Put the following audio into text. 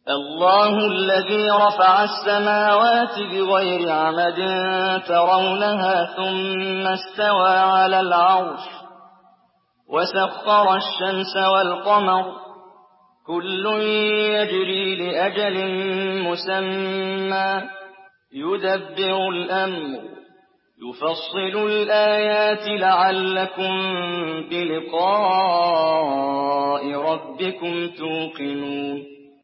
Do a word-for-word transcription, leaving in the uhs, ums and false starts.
الله الذي رفع السماوات بغير عمد ترونها ثم استوى على العرش وسخر الشمس والقمر كل يجري لأجل مسمى يدبر الأمر يفصل الآيات لعلكم بلقاء ربكم توقنون